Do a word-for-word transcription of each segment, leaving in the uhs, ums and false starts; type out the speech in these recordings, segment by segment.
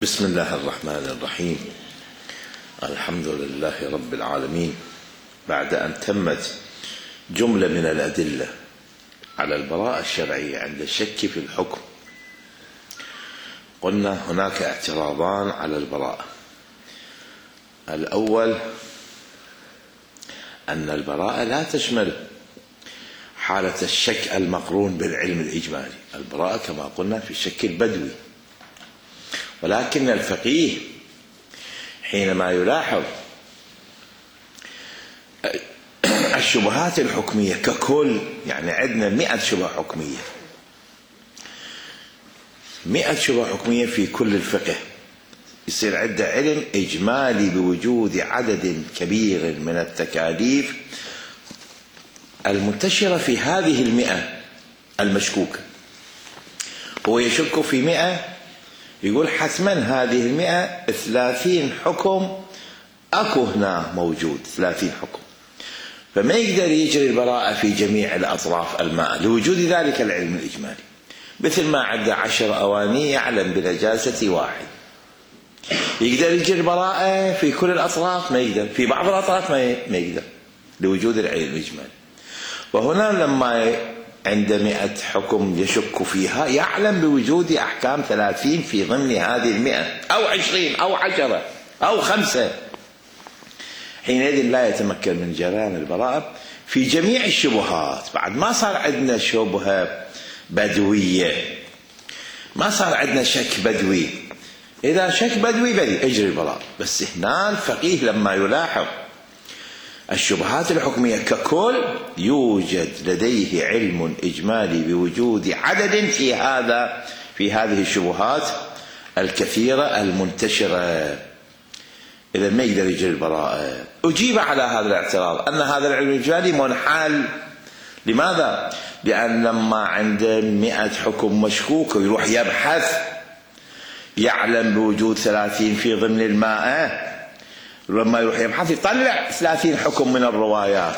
بسم الله الرحمن الرحيم. الحمد لله رب العالمين. بعد أن تمت جملة من الأدلة على البراءة الشرعية عند الشك في الحكم، قلنا هناك اعتراضان على البراءة. الأول أن البراءة لا تشمل حالة الشك المقرون بالعلم الإجمالي. البراءة كما قلنا في الشك البدوي، ولكن الفقيه حينما يلاحظ الشبهات الحكمية ككل، يعني عندنا مئة شبهة حكمية مئة شبهة حكمية في كل الفقه، يصير عنده علم إجمالي بوجود عدد كبير من التكاليف المنتشرة في هذه المئة المشكوكة. هو يشك في مئة، يقول حتما هذه المئة ثلاثين حكم أكو هنا موجود، ثلاثين حكم، فما يقدر يجري البراءة في جميع الأطراف الماء لوجود ذلك العلم الإجمالي. مثل ما عنده عشر أواني يعلم بنجاسة واحد، يقدر يجري البراءة في كل الأطراف؟ ما يقدر. في بعض الأطراف ما يقدر لوجود العلم الإجمالي. وهنا لما عند مئة حكم يشك فيها، يعلم بوجود أحكام ثلاثين في ضمن هذه المئة، أو عشرين أو عشرة أو خمسة، حينئذ لا يتمكن من جريان البراءة في جميع الشبهات. بعد ما صار عندنا شبهة بدوية، ما صار عندنا شك بدوي. إذا شك بدوي بدي اجري البراءة. بس هنا الفقيه لما يلاحظ الشبهات الحكمية ككل، يوجد لديه علم إجمالي بوجود عدد في هذا في هذه الشبهات الكثيرة المنتشرة، إذا ما يقدر يجري البراءة. أجيب على هذا الاعتراض أن هذا العلم الإجمالي منحل. لماذا؟ لأن لما عنده مئة حكم مشكوك ويروح يبحث، يعلم بوجود ثلاثين في ضمن الماء، لما يروح يبحث يطلع ثلاثين حكم من الروايات،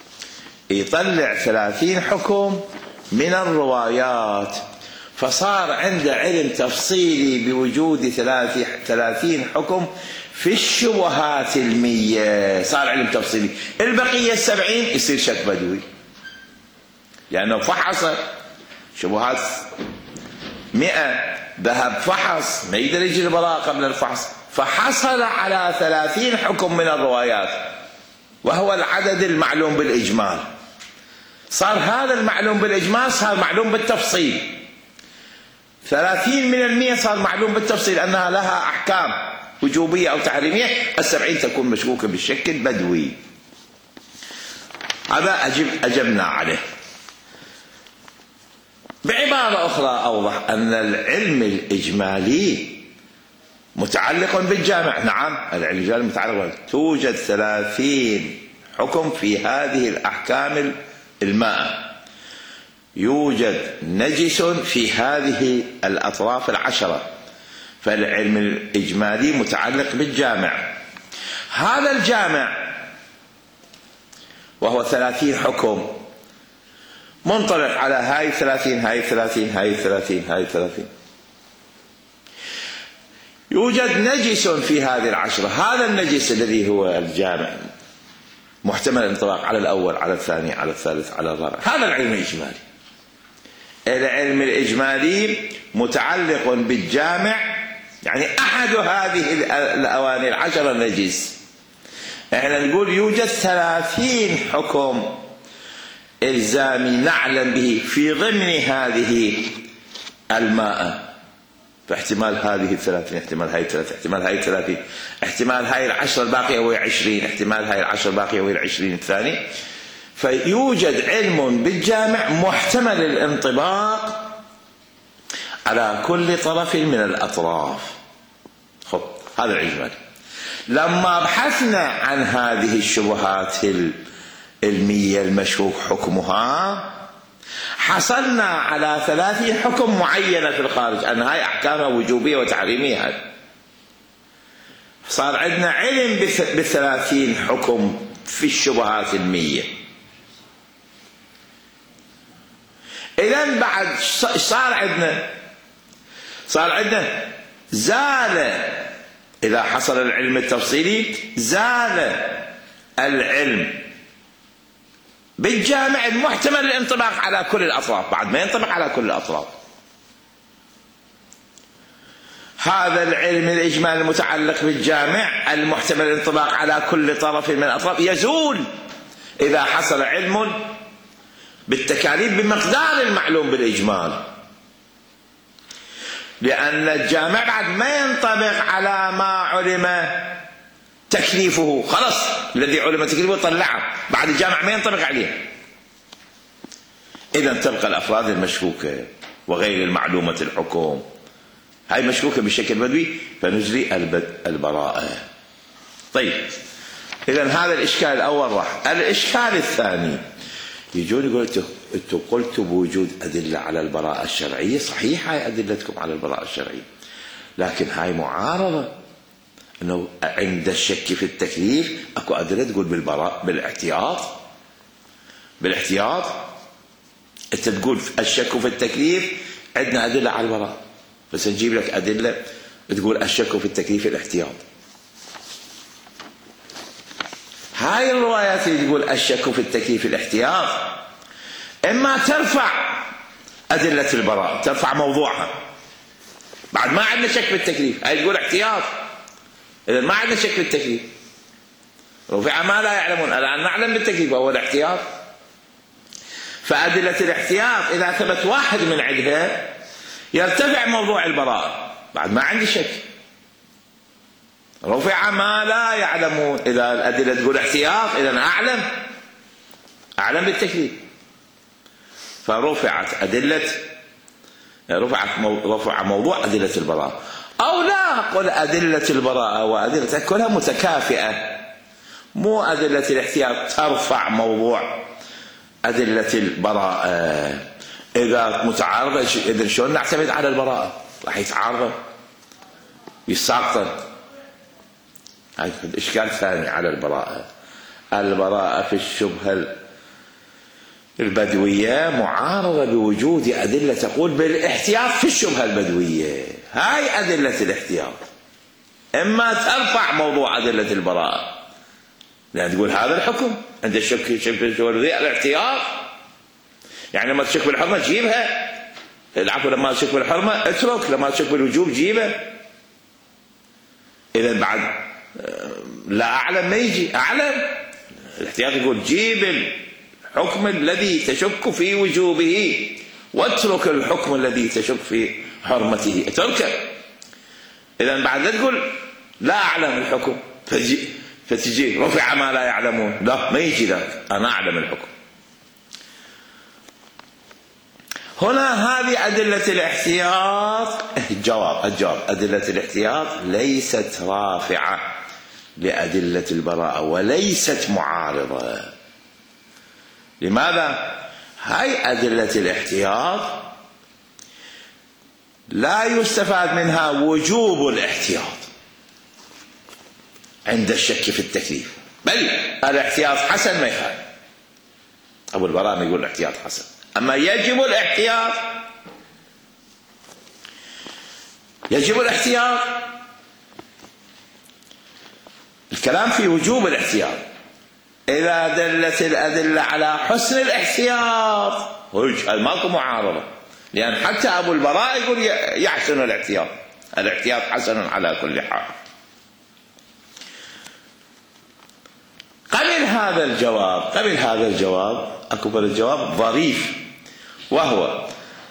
يطلع ثلاثين حكم من الروايات، فصار عنده علم تفصيلي بوجود ثلاثين حكم في الشبهات المية. صار علم تفصيلي. البقية السبعين يصير شك بدوي، لأنه فحص شبهات مئة، ذهب فحص، ما يقدر يجي البراءة قبل الفحص، فحصل على ثلاثين حكم من الروايات، وهو العدد المعلوم بالإجمال. صار هذا المعلوم بالإجمال صار معلوم بالتفصيل. ثلاثين من المئة صار معلوم بالتفصيل أنها لها أحكام وجوبية أو تحريمية، السبعين تكون مشكوكة بالشك البدوي. هذا أجب أجبنا عليه. بعبارة أخرى أوضح أن العلم الإجمالي متعلق بالجامع. نعم، العلم الإجمالي متعلق. توجد ثلاثين حكم في هذه الأحكام الماء، يوجد نجس في هذه الأطراف العشرة، فالعلم الإجمالي متعلق بالجامع. هذا الجامع وهو ثلاثين حكم منطلق على هاي الثلاثين هاي الثلاثين هاي الثلاثين هاي الثلاثين. يوجد نجس في هذه العشرة، هذا النجس الذي هو الجامع محتمل الانطلاق على الأول على الثاني على الثالث على الرابع. هذا العلم الإجمالي. العلم الإجمالي متعلق بالجامع، يعني أحد هذه الأواني العشرة نجس. احنا نقول يوجد ثلاثين حكم إلزامي نعلم به في ضمن هذه الماء، فاحتمال هذه الثلاثين، احتمال هاي الثلاثين، احتمال هاي الثلاثين، احتمال هاي العشرة الباقية وهي عشرين، احتمال هاي العشرة الباقية وهي العشرين الثاني. فيوجد علم بالجامع محتمل الانطباق على كل طرف من الأطراف. خب هذا الإجمالي. لما بحثنا عن هذه الشبهات المية المشكوك حكمها، حصلنا على ثلاثين حكم معينة في الخارج أن هاي أحكامها وجوبية وتحريمية. هاي صار عندنا علم بالثلاثين حكم في الشبهات المية. إذن بعد صار عندنا صار عندنا زال إذا حصل العلم التفصيلي زال العلم بالجامع المحتمل الانطباق على كل الأطراف، بعد ما ينطبق على كل الأطراف. هذا العلم الإجمالي المتعلق بالجامع المحتمل الانطباق على كل طرف من الأطراف يزول إذا حصل علم بالتكاليف بمقدار المعلوم بالإجمال، لأن الجامع بعد ما ينطبق على ما علم تكليفه، خلاص الذي علم تكليفه طلعه، بعد الجامع ما ينطبق عليه. إذن تبقى الأفراد المشكوكة وغير المعلومة الحكم، هاي مشكوكة بالشكل بدوي فنجري البراءة. طيب إذن هذا الإشكال الأول راح. الإشكال الثاني يجون يقول أنتم قلتوا بوجود أدلة على البراءة الشرعية، صحيح هاي أدلتكم على البراءة الشرعية، لكن هاي معارضة، أنه عند الشك في التكليف أكو أدلة تقول بالبراءة بالاحتياط بالاحتياط أنت تقول الشك في التكليف عندنا أدلة على البراءة، بس نجيب لك أدلة تقول الشك في التكليف الاحتياط. هاي الروايات اللي تقول الشك في التكليف الاحتياط إما ترفع أدلة البراءة، ترفع موضوعها، بعد ما عندنا شك في التكليف، هاي تقول احتياط، إذا ما عندنا شك في التكليف، رفع ما لا يعلمون، الآن نعلم بالتكليف وهو الاحتياط. فأدلة الاحتياط إذا ثبت واحد من عندها يرتفع موضوع البراءة، بعد ما عندي شك، رفع ما لا يعلمون، إذا الأدلة تقول احتياط إذا أعلم أعلم بالتكليف، فرفعت أدلة رفعت مو... رفع موضوع أدلة البراءة. أو لا أقول أدلة البراءة وأدلة كلها متكافئة، مو أدلة الاحتياط ترفع موضوع أدلة البراءة. إذا متعارضة إذا شلون نعتمد على البراءة؟ راح يتعارض يساقطن. هذا إشكال ثاني على البراءة. البراءة في الشبهة البدوية معارضة بوجود أدلة تقول بالاحتياط في الشبهة البدوية. هاي أدلة الاحتياط إما ترفع موضوع أدلة البراءة، لأن تقول هذا الحكم عند الشك في الاحتياط، يعني لما تشك بالحرمة جيبها، العفو لما تشك بالحرمة اترك، لما تشك بالوجوب جيبها. إذا بعد لا أعلم ما يجي أعلم، الاحتياط يقول جيب الحكم الذي تشك في وجوبه واترك الحكم الذي تشك في حرمته، اتركه. إذا بعد لا تقول لا أعلم الحكم فتجي, فتجي رفع ما لا يعلمون، لا ما يجي ذاك، أنا أعلم الحكم. هنا هذه أدلة الاحتياط. الجواب الجواب أدلة الاحتياط ليست رافعة لأدلة البراءة وليست معارضة. لماذا؟ هاي أدلة الاحتياط لا يستفاد منها وجوب الاحتياط عند الشك في التكليف، بل الاحتياط حسن ما يخالف. أبو البراء يقول الاحتياط حسن، أما يجب الاحتياط يجب الاحتياط الكلام في وجوب الاحتياط إذا دلت الأدلة على حسن الاحتياط، ماكو معارضة، لأن حتى أبو البراء يقول يحسن الاحتياط، الاحتياط حسن على كل حال. قبل هذا الجواب قبل هذا الجواب أكبر الجواب ظريف، وهو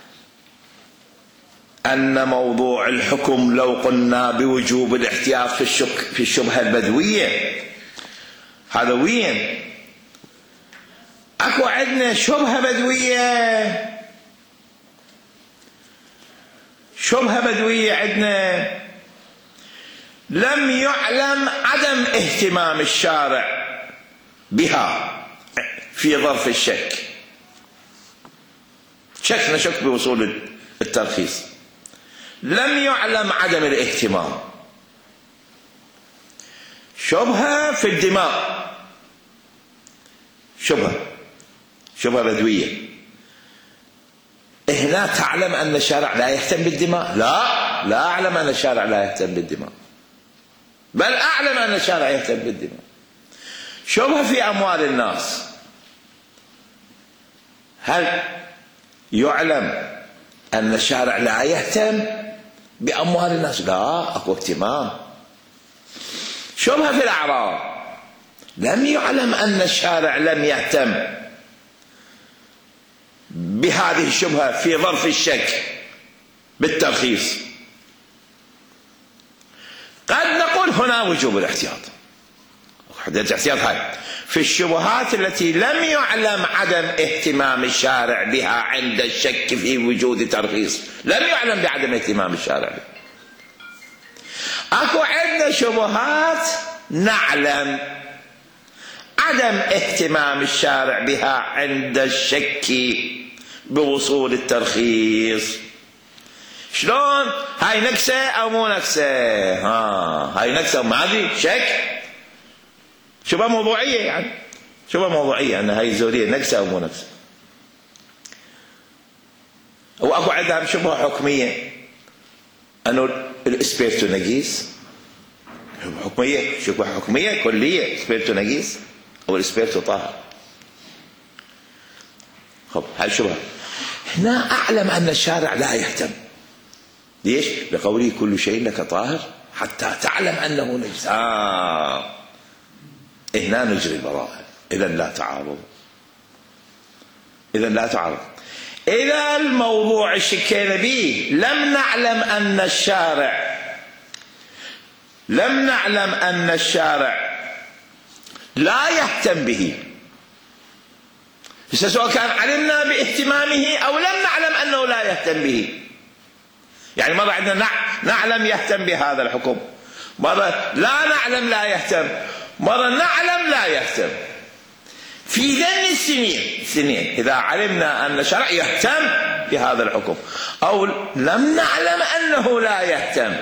أن موضوع الحكم لو قلنا بوجوب الاحتياط في الشك في الشبهة البدوية، هذا وين؟ أكو عندنا شبهة بدوية شبهة بدوية عندنا لم يعلم عدم اهتمام الشارع بها في ظرف الشك، شك نشك بوصول الترخيص، لم يعلم عدم الاهتمام. شبهة في الدماء، شبهة شبهة بدوية، هنا تعلم أن الشارع لا يهتم بالدماء، لا لا لا أعلم أن الشارع لا يهتم بالدماء، بل أعلم أن الشارع يهتم بالدماء. شبهة في أموال الناس، هل يعلم أن الشارع لا يهتم بأموال الناس؟ لا، أكو اهتمام. شبهة في الأعراض، لم يعلم أن الشارع لم يهتم بهذه الشبهة في ظرف الشك بالترخيص. قد نقول هنا وجوب الاحتياط. حدة الاحتياط هاي في الشبهات التي لم يعلم عدم اهتمام الشارع بها عند الشك في وجود ترخيص، لم يعلم بعدم اهتمام الشارع بها. اكو عندنا شبهات نعلم عدم اهتمام الشارع بها عند الشك بوصول الترخيص. شلون؟ هاي نكسة او مو نكسة؟ ها هاي نكسة ما ادري، شك، شبهة موضوعية، يعني شبهة موضوعية ان هاي الزورية نكسة او مو نكسة. واكو عندها شبهة حكمية انه الاسبيرتو نجيس. حكمية، شبهة حكمية كلية، اسبيرتو نجيس او الاسبيرتو طاهر. خب هاي شبهة. هنا اعلم ان الشارع لا يهتم. ليش؟ لقوله كل شيء لك طاهر حتى تعلم انه نجس. آه. هنا نجري البراءة. اذا لا تعارض، اذا لا تعارض. اذا الموضوع الشكينا به لم نعلم ان الشارع لم نعلم ان الشارع لا يهتم به، سواء كان علمنا باهتمامه او لم نعلم انه لا يهتم به. يعني مرة عندنا نعلم يهتم بهذا الحكم، مرة لا نعلم لا يهتم، مرة نعلم لا يهتم. في ذن السنين سنين إذا علمنا أن الشرع يهتم بهذا الحكم أو لم نعلم أنه لا يهتم،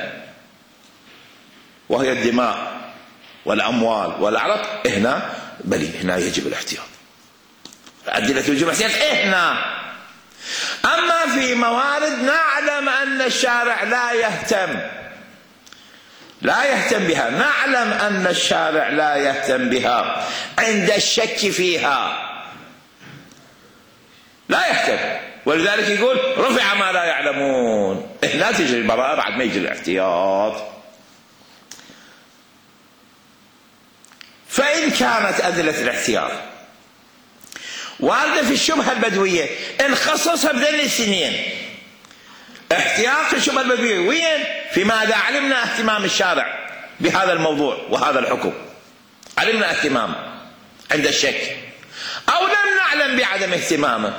وهي الدماء والأموال والأعراض، هنا بل هنا يجب الاحتياط. أدلة وجوب الاحتياط هنا. أما في موارد نعلم أن الشارع لا يهتم لا يهتم بها، نعلم أن الشارع لا يهتم بها عند الشك فيها لا يهتم، ولذلك يقول رفع ما لا يعلمون. لا تجري البراءة بعد ما يجري الاحتياط. فإن كانت أدلة الاحتياط واردة في الشبهة البدوية نخصصها بذل السنين. احتياط الشبهة البدوية وين؟ فيما إذا علمنا اهتمام الشارع بهذا الموضوع وهذا الحكم، علمنا اهتمامه عند الشك أو لم نعلم بعدم اهتمامه،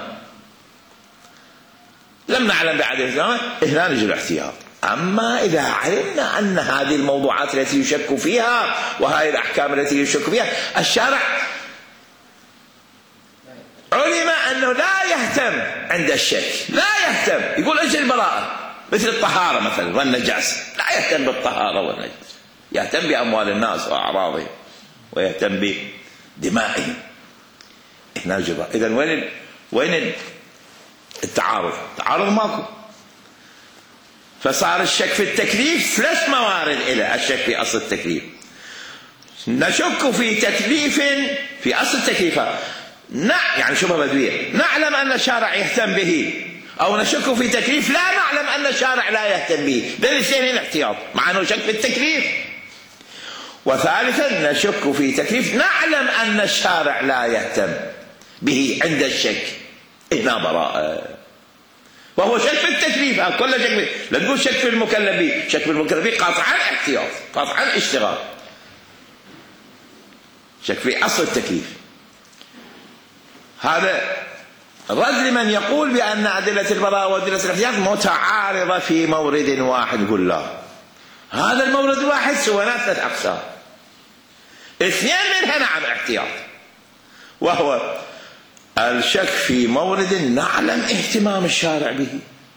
لم نعلم بعدم اهتمامه، هنا نجي الاحتياط. أما إذا علمنا أن هذه الموضوعات التي يشك فيها وهذه الأحكام التي يشك فيها الشارع علم أنه لا يهتم عند الشك، لا يهتم، يقول أجل البراءة مثل الطهارة مثلا والنجاسة، لا يهتم بالطهارة والنجاسة، يهتم بأموال الناس وأعراضهم ويهتم بدمائهم. هنا جبا. إذن وين وين التعارض؟ التعارض ماكو. فصار الشك في التكليف ثلاث موارد إلى الشك في أصل التكليف. نشك في تكليف في أصل التكليف نعم، يعني شبهة بدوية، نعلم أن الشارع يهتم به، أو نشك في تكليف لا نعلم أن الشارع لا يهتم به. بالاثنين الاحتياط، مع أنه شك في التكليف. وثالثا نشك في تكليف نعلم أن الشارع لا يهتم به عند الشك، هنا براءة. وهو شك في التكليف، كل شك في، لا تقول شك في المكلف به، شك في المكلف به قاطعا احتياط، قاطعا اشتغال. شك في أصل التكليف. هذا رد لمن يقول بأن أدلة البراءة وأدلة الاحتياط متعارضة في مورد واحد. يقول لا، هذا المورد الواحد سوى ثلاثة أقسام، اثنين منها نعم احتياط، وهو الشك في مورد نعلم اهتمام الشارع به،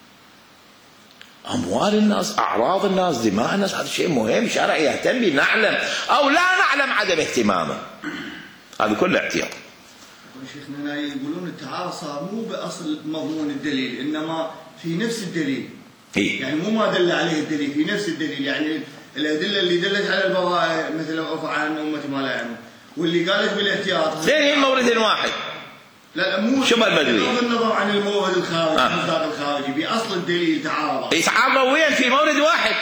أموال الناس، أعراض الناس، دماء الناس، هذا شيء مهم الشارع يهتم به، نعلم أو لا نعلم عدم اهتمامه، هذا كله احتياط. شيخنا هنا يقولون التعارض صار مو بأصل مضمون الدليل، إنما في نفس الدليل. إيه؟ يعني مو ما دل عليه الدليل في نفس الدليل، يعني الأدلة اللي دلت على البراءة مثل عفى عن أمتي ما لا يعلمون، واللي قالت بالاحتياط زين مورد واحد. لا لا مو شو البدوي؟ بغض النظر عن المورد الخارجي المصداق آه. الخارجي بأصل الدليل تعارض. يتعارضوا وين؟ في مورد واحد.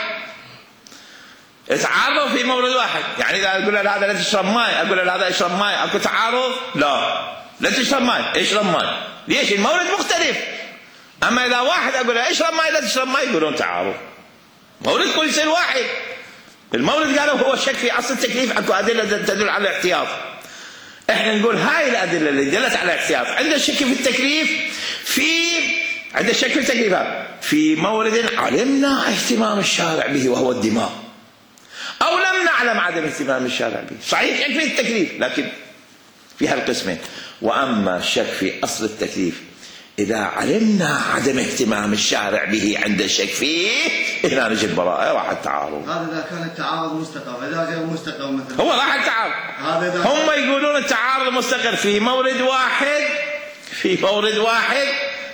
يتعارضوا في مورد واحد، يعني إذا أقول له هذا لا تشرب ماء، أقول له هذا اشرب ماء، أكو تعارض؟ لا، لا تشرب ماء، اشرب ماء، ليش؟ المورد مختلف. أما إذا واحد أقول له اشرب ماء لا تشرب ماء، يقولون تعارض. مورد كل شيء واحد. المورد قالوا هو الشك في أصل التكليف، أكو أدلة تدل على الاحتياط. احنا نقول هاي الأدلة اللي دلت على الاحتياط عند الشك في التكليف، في عند الشك في التكليف في مورد علمنا اهتمام الشارع به وهو الدماء، أو لم نعلم عدم اهتمام الشارع به. صحيح شك في التكليف لكن في هالقسمين. وأما الشك في أصل التكليف إذا علمنا عدم اهتمام الشارع به عند الشك فيه، هنا نجي البراءة راح التعارض. هذا إذا كان التعارض مستقر، إذا غير مستقر مثلا هو راح التعارض. هم يقولون التعارض مستقر في مورد واحد، في مورد واحد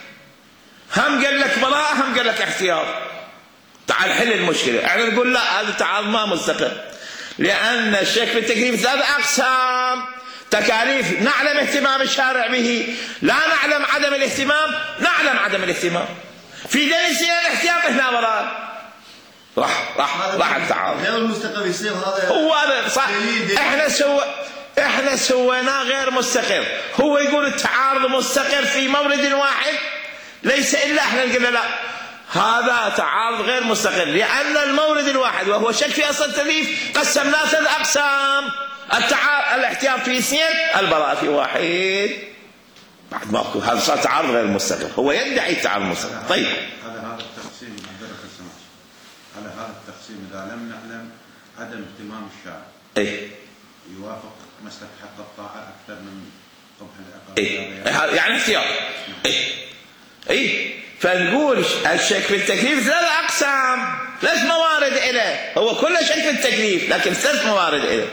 هم قال لك براءة هم قال لك احتياط. تعال حل المشكلة. احنا نقول لا، هذا التعارض ما مستقر، لأن الشك في التكليف ثلاث أقسام: تكاليف نعلم اهتمام الشارع به، لا نعلم عدم الاهتمام، نعلم عدم الاهتمام. في دليل الاحتياط هنا براءة. راح راح راح التعارض. غير المستقر يصير هذا هو هذا صح. احنا سو احنا سويناه غير مستقر. هو يقول التعارض مستقر في مورد واحد، ليس الا احنا قلنا لا، هذا تعارض غير مستقر، لأن المورد الواحد وهو شك في أصل التكليف قسمناه ثلاث أقسام: التعارض الاحتياط في اثنين، البراءة في واحد. بعد ماكو، هذا صار تعارض غير مستقر. هو يدعي التعارض مستقر. طيب هذا هذا التقسيم معذرة السماح، على هذا التقسيم إذا لم نعلم عدم اهتمام الشارع اي يوافق مسلك حق الطاعة أكثر من قبح العقاب. اي يعني احتياط. اي اي فنقول الشك في التكليف ثلاث أقسام، ثلاث موارد إله. هو كله شك في التكليف لكن ثلاث موارد إله: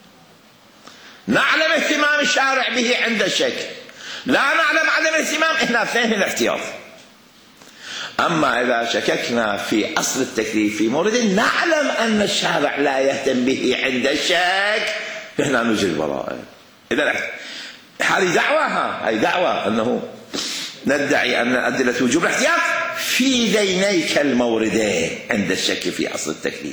نعلم اهتمام الشارع به عند الشك، لا نعلم عدم الاهتمام، احنا اثنين الاحتياط. أما إذا شككنا في أصل التكليف في مورد نعلم أن الشارع لا يهتم به عند الشك، فهنا نجي البراءة. إذا هذه دعوة، هذه دعوة أنه ندعي أن أدلة وجوب الاحتياط في ذينيك الموردين عند الشك في أصل التكليف.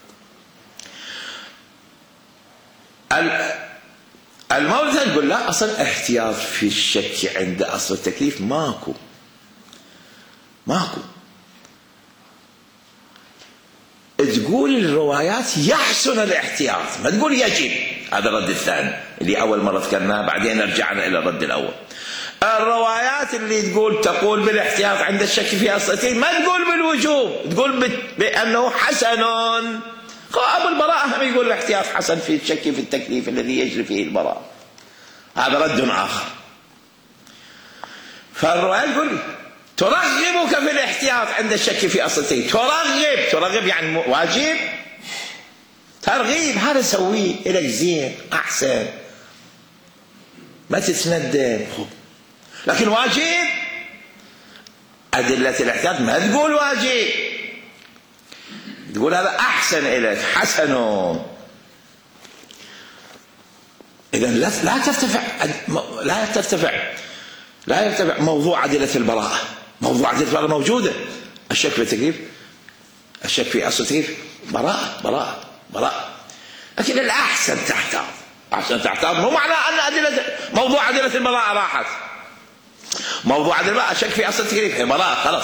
المورد نقول لا، أصل احتياط في الشك عند أصل التكليف ماكو ماكو. تقول الروايات يحسن الاحتياط، ما تقول يجب. هذا الرد الثاني اللي أول مرة ذكرناه، بعدين رجعنا إلى الرد الأول. الروايات اللي تقول تقول بالاحتياط عند الشك في أصل التكليف ما تقول بالوجوب، تقول بأنه حسن. أبو البراء هم يقول الاحتياط حسن في الشك في التكليف الذي يجري فيه البراء. هذا رد آخر. فالرواية تقول ترغبك في الاحتياط عند الشك في أصل التكليف. ترغب ترغب يعني واجب، ترغيب هذا سويه إلك زين أحسن، ما تتندم. لكن واجب أدلة الاحتياط ما تقول واجب، تقول هذا أحسن إليك، حسن. إذا لا لا ترتفع لا ترتفع لا يرتفع موضوع أدلة البراءة. موضوع أدلة البراءة موجودة. الشك في التكليف، الشك في أصل التكليف براءة براءة براءة، لكن الأحسن تحتاط. أحسن تحتاط مو معنى أن أدلة موضوع أدلة البراءة راحت. موضوع أدلة البراءة الشك في أصل التكليف هي براءة خلاص.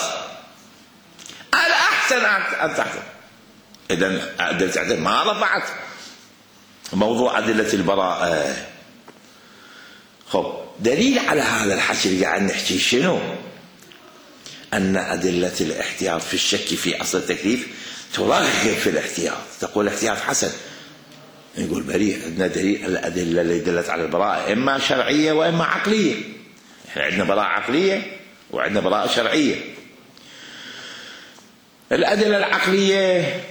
الأحسن أن تحتاط. إذن أدلة البراءة ما رفعت موضوع أدلة البراءة. خب دليل على هذا الحكي اللي قاعد نحكي شنو؟ أن أدلة الاحتياط في الشك في أصل التكليف ترغب في الاحتياط، تقول الاحتياط حسن. يقول بريء، عندنا دليل الأدلة اللي دلت على البراءة إما شرعية وإما عقلية. إحنا عندنا براءة عقلية وعندنا براءة شرعية. الأدلة العقلية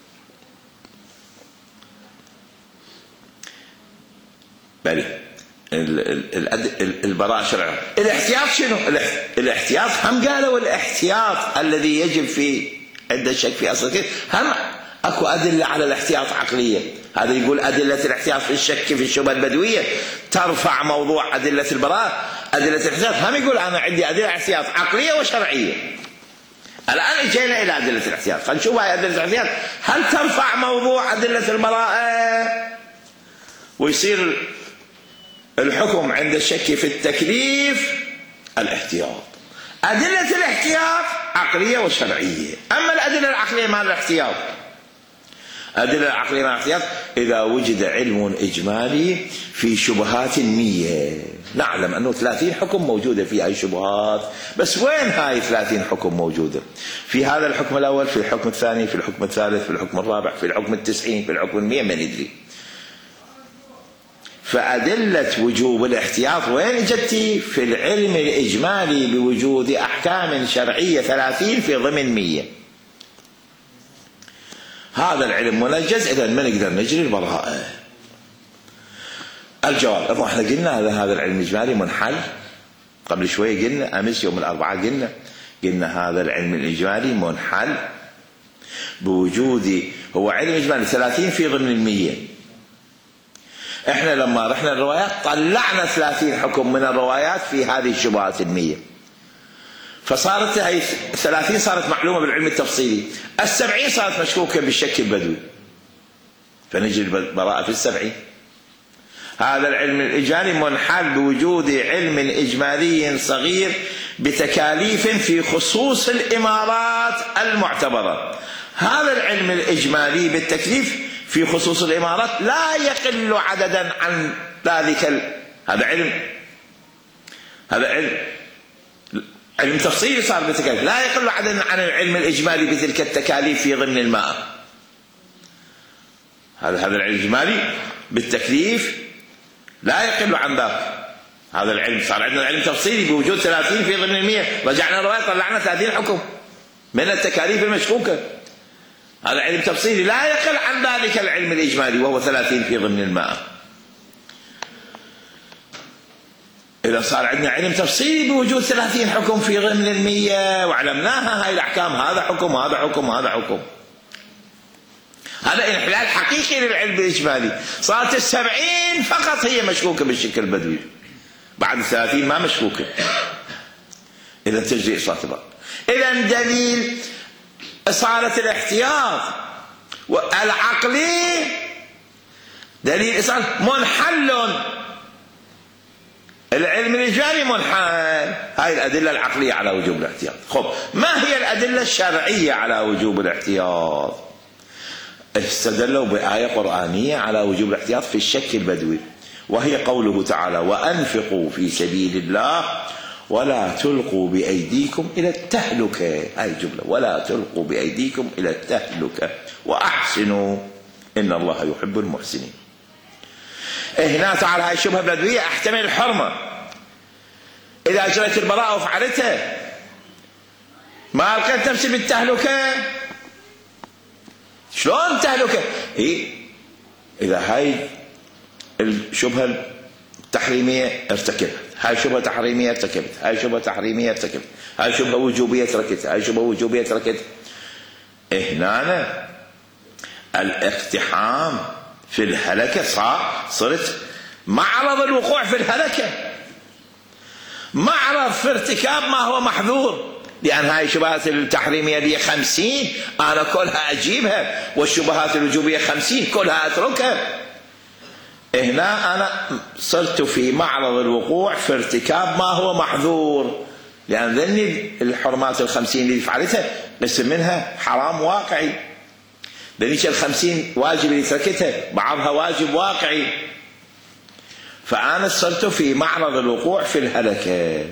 بلي البراءة شرعا. الاحتياط شنو؟ الاحتياط هم قالوا الاحتياط الذي يجب في عند الشك في أصل الكذب، هم اكو أدلة على الاحتياط عقلية. هذا يقول أدلة الاحتياط في الشك في الشبهة البدوية ترفع موضوع أدلة البراءة. أدلة الاحتياط هم يقول أنا عندي أدلة احتياط عقلية وشرعية. الآن اجينا إلى أدلة الاحتياط، خلينا نشوف هاي أدلة الاحتياط هل ترفع موضوع أدلة البراءة ويصير الحكم عند الشك في التكليف الاحتياط. أدلة الاحتياط عقلية وشرعية. أما الأدلة العقلية مع الاحتياط، أدلة العقلية مع الاحتياط إذا وجد علم إجمالي في شبهات مية. نعلم أنه ثلاثين حكم موجودة في أي شبهات، بس وين هاي ثلاثين حكم موجودة؟ في هذا الحكم الأول، في الحكم الثاني، في الحكم الثالث، في الحكم الرابع، في الحكم التسعين، في الحكم المية، ما ندري. فأدلة وجوب الاحتياط وين جتي؟ في العلم الإجمالي بوجود أحكام شرعية ثلاثين في ضمن مية. هذا العلم منجز، إذا ما نقدر نجري البراءة. الجواب، أبو احنا قلنا هذا هذا العلم الإجمالي منحل قبل شوية، قلنا أمس يوم الأربعاء قلنا قلنا هذا العلم الإجمالي منحل بوجود، هو علم إجمالي ثلاثين في ضمن المية. احنا لما رحنا الروايات طلعنا ثلاثين حكم من الروايات في هذه الشبهات المية، فصارت هي ثلاثين صارت معلومة بالعلم التفصيلي، السبعين صارت مشكوكة بالشك البدوي، فنجي البراءة في السبعين. هذا العلم الإجمالي منحل بوجود علم إجمالي صغير بتكاليف في خصوص الإمارات المعتبرة. هذا العلم الإجمالي بالتكليف في خصوص الإمارات لا يقل عددا عن ذلك ال... هذا علم هذا علم علم تفصيلي صار بالتكاليف، لا يقل عددا عن العلم الإجمالي بتلك التكاليف في ضمن الماء. هذا هذا العلم الإجمالي بالتكليف لا يقل عن ذلك. هذا العلم صار عندنا علم تفصيلي بوجود ثلاثين في ضمن المية، رجعنا الرواية طلعنا ثلاثين حكم من التكاليف المشكوكة. هذا علم تفصيلي لا يقل عن ذلك العلم الإجمالي وهو ثلاثين في ضمن الماء. إذا صار عندنا علم تفصيلي بوجود ثلاثين حكم في ضمن المية وعلمناها هاي الأحكام، هذا حكم هذا حكم هذا حكم، هذا انحلال حقيقي للعلم الإجمالي. صارت السبعين فقط هي مشكوكة بالشكل البدوي، بعد الثلاثين ما مشكوكة. إذا تجري إصلاح البراءة. إذا دليل إصالة الاحتياط والعقلي دليل إصالة منحل، العلم الإجمالي منحل. هاي الأدلة العقلية على وجوب الاحتياط. خب، ما هي الأدلة الشرعية على وجوب الاحتياط؟ استدلوا بآية قرآنية على وجوب الاحتياط في الشك البدوي، وهي قوله تعالى: وأنفقوا في سبيل الله ولا تلقوا بأيديكم إلى التهلكة. هاي الجملة، ولا تلقوا بأيديكم إلى التهلكة وأحسنوا إن الله يحب المحسنين. هنا تعالى هاي الشبهة البدوية أحتمل الحرمة إذا أجريت البراءة وفعلتها ما ألقيت نفسي بالتهلكة. شلون تهلكة؟ هي إذا هاي الشبهة التحريمية ارتكبت، هاي شبهة تحريمية ارتكبت، هاي شبهة تحريمية ارتكبت، هاي شبهة وجوبية تركت، هاي شبهة وجوبية تركت. هنا الاقتحام في الهلكة صار صرت معرض الوقوع في الهلكة، معرض في ارتكاب ما هو محظور، لأن هاي الشبهات التحريمية لي خمسين أنا كلها أجيبها، والشبهات الوجوبية خمسين كلها أتركها. هنا أنا صرت في معرض الوقوع في ارتكاب ما هو محظور، لأن ذني الحرمات الخمسين اللي فعلتها قسم منها حرام واقعي، ذنيش الخمسين واجب اللي تركتها بعضها واجب واقعي، فأنا صرت في معرض الوقوع في الهلكة.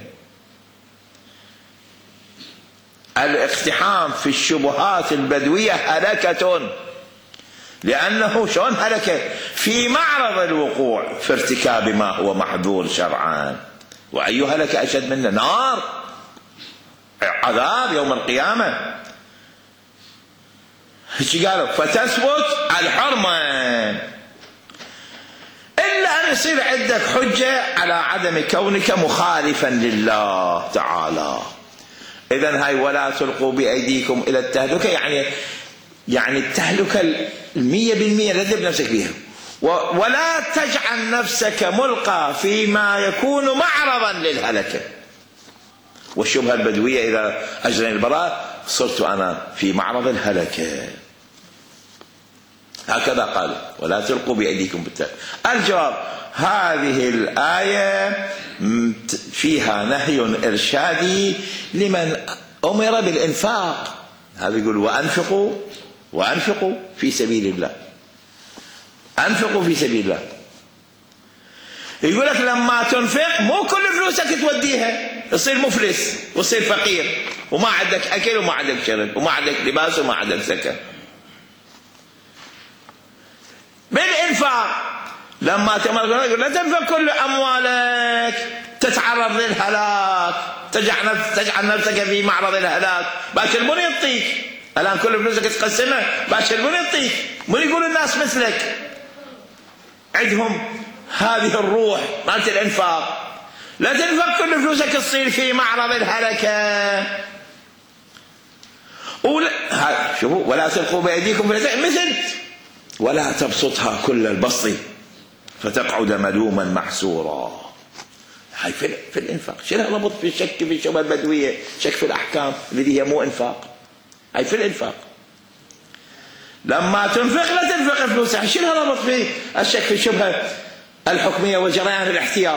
الاقتحام في الشبهات البدوية هلكة، لأنه شلون هلكة؟ في معرض الوقوع في ارتكاب ما هو محظور شرعا. وأي هلكة أشد منه؟ نار، عذاب يوم القيامة. ايش قالوا؟ فتثبت الحرمة، إلا أن يصير عندك حجة على عدم كونك مخالفا لله تعالى. إذن هاي ولا تلقوا بأيديكم إلى التهلكة، يعني يعني التهلكة المية بالمية لا تذهب نفسك بها، ولا تجعل نفسك ملقى فيما يكون معرضا للهلكة. والشبهة البدوية إذا أجرني البراء صرت أنا في معرض الهلكة. هكذا قال ولا تلقوا بأيديكم بالتهلكة. الجواب هذه الآية فيها نهي إرشادي لمن أمر بالإنفاق. هذا يقول وأنفقوا وأنفقوا في سبيل الله، أنفقوا في سبيل الله. يقول لك لما تنفق مو كل فلوسك توديها، تصير مفلس وتصير فقير وما عندك أكل وما عندك شرب وما عندك لباس وما عندك سكن. بالإنفاق لما تمر يقول لا تنفق كل أموالك تتعرض للهلاك، تجعل تجعل نفسك في معرض الهلاك. باكر من يعطيك الآن كل فلوسك تقسمها، باكر من يعطيك؟ من يقول الناس مثلك عندهم هذه الروح مالت الإنفاق. لا تنفق كل فلوسك تصير في معرض الهلكة. ولا شوفوا ولا تلقوا بأيديكم مثل ولا تبسطها كل البسط فتقعد ملوما محسورا. هاي في, في الإنفاق. شنو ربط في الشك في الشبهة البدوية؟ شك في الأحكام التي هي مو إنفاق. هاي في الإنفاق. لما تنفق لا تنفق فلوسك. شنو ربط في الشك في الشبهة الحكمية وجريان الاحتياط؟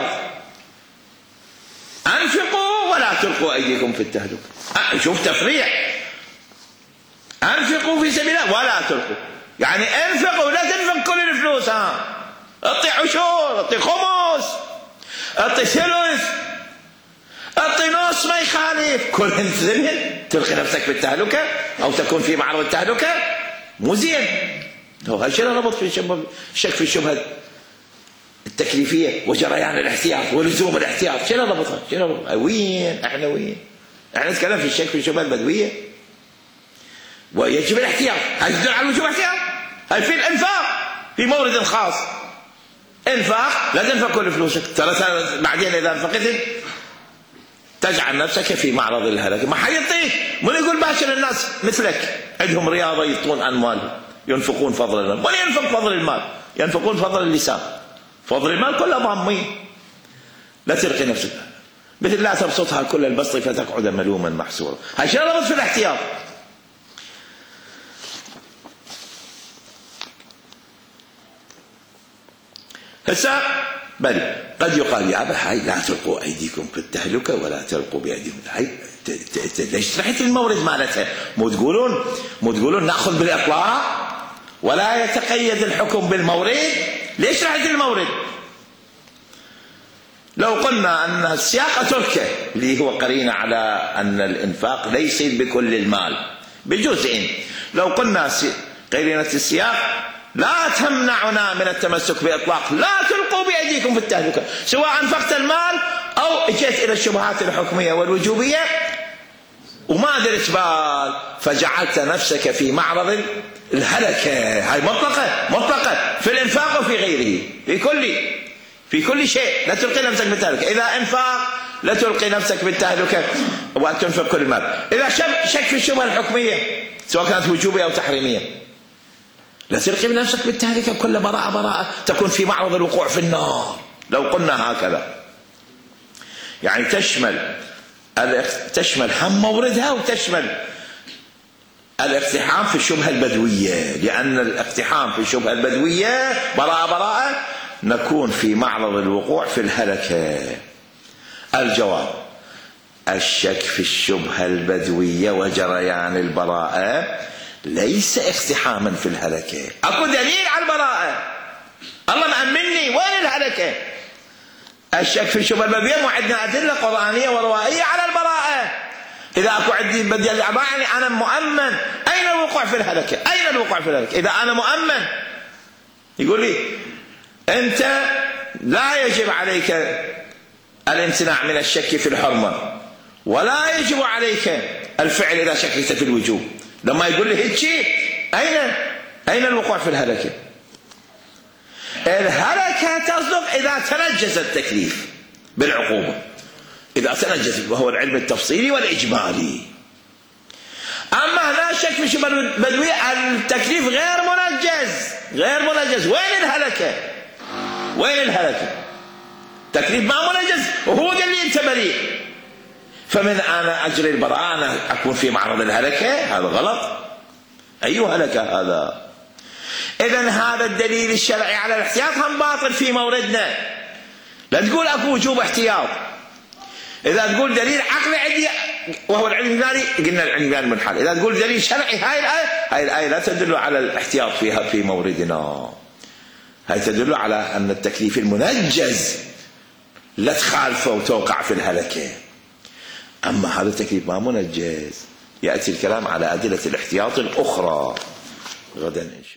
أنفقوا ولا تلقوا أيديكم في التهلكة. شوف تفريع. أنفقوا في سبيل الله ولا تلقوا، يعني انفقوا لا تنفق كل الفلوس. ها اعطي عشور، اعطي خمس، اعطي ثلث، اعطي نص ما يخالف. كل ذنب تلقي نفسك في التهلكة أو تكون في معرض التهلكة مو زين. هذا شنو ربط في الشك في الشبهة التكليفية وجريان الاحتياط ولزوم الاحتياط؟ شنو ربطها؟ شنو ربطها؟ وين احنا وين؟ احنا نتكلم في الشك في الشبهة البدوية ويجب الاحتياط. هل تدل على وجوب الاحتياط؟ هل في الانفاق في مورد خاص انفاق لا تنفق كل فلوسك. ترى بعدين اذا انفقت تجعل نفسك في معرض الهلكة. ما حيعطيك. من يقول باشر الناس مثلك عندهم رياضة يعطون اموالهم ينفقون فضل المال. ولا ينفق فضل المال، ينفقون فضل اللسان. فضل المال كله ضامين. لا تلقي نفسك مثل لا تبسطها كل البسط فتقعد ملوما محسورا. هاي شنو ربط في الاحتياط؟ هسه بل قد يقال يا أبا هاي لا تلقوا أيديكم في التهلكة ولا تلقوا بأيديكم. هاي ليش رحت المورد مالتها؟ مو تقولون مو تقولون نأخذ بالإطلاق ولا يتقيد الحكم بالمورد؟ ليش رحت المورد؟ لو قلنا أن السياق تركه اللي هو قرينة على أن الإنفاق ليس بكل المال بجزء، لو قلنا قرينة السياق لا تمنعنا من التمسك بإطلاق لا تلقوا بأيديكم في التهلكة، سواء أنفقت المال أو اجيت إلى الشبهات الحكمية والوجوبية وما درت بال فجعلت نفسك في معرض الهلكة. هاي مطلقة مطلقة في الإنفاق وفي غيره، في كل في كل شيء لا تلقي نفسك بالتهلكة. إذا إنفاق لا تلقي نفسك بالتهلكة وأن تنفق كل المال. إذا شك في الشبهة الحكمية سواء كانت وجوبية أو تحريمية لا تلقي نفسك بالتهلكة كل براءة براءة تكون في معرض الوقوع في النار. لو قلنا هكذا يعني تشمل تشمل هم موردها وتشمل الاقتحام في الشبهة البدوية، لأن الاقتحام في الشبهة البدوية براءة براءة نكون في معرض الوقوع في الهلكة. الجواب الشك في الشبهة البدوية وجريان البراءة ليس اقتحاما في الهلكة. اكو دليل على البراءة، الله مأمني وين الهلكة؟ الشك في الشبهة البدوية مو عندنا أدلة قرآنية وروائية على البراءة. إذا اكو عندي بدل يعني أنا مؤمن، أين الوقوع في الهلكة؟ أين الوقوع في الهلكة؟ إذا أنا مؤمن يقول لي أنت لا يجب عليك الامتناع من الشك في الحرمة ولا يجب عليك الفعل إذا شككت في الوجوب. لما يقول لي هيك اين اين الوقوع في الهلكة؟ الهلكة تصدق إذا تنجز التكليف بالعقوبة، إذا تنجز، وهو العلم التفصيلي والإجمالي. أما لا شك في بدوي التكليف غير منجز، غير منجز. وين الهلكة؟ وين الهلكة؟ تكليف ما منجز وهو قال لي أنت بريء، فمن أنا أجري البراءة أنا أكون في معرض الهلكة؟ هذا غلط. أي هلكة هذا؟ إذن هذا الدليل الشرعي على الاحتياط هم باطل في موردنا. لا تقول أكو وجوب احتياط. إذا تقول دليل عقلي عندي وهو العلم اليوناني، قلنا العلم اليوناني منحل. إذا تقول دليل شرعي، هاي الآية هاي الآية لا تدل على الاحتياط فيها في موردنا، هاي تدل على أن التكليف المنجز لا تخالفه وتوقع في الهلكة. أما هذا التكليف ما منجز، يأتي الكلام على أدلة الاحتياط الأخرى غدا إن شاء الله.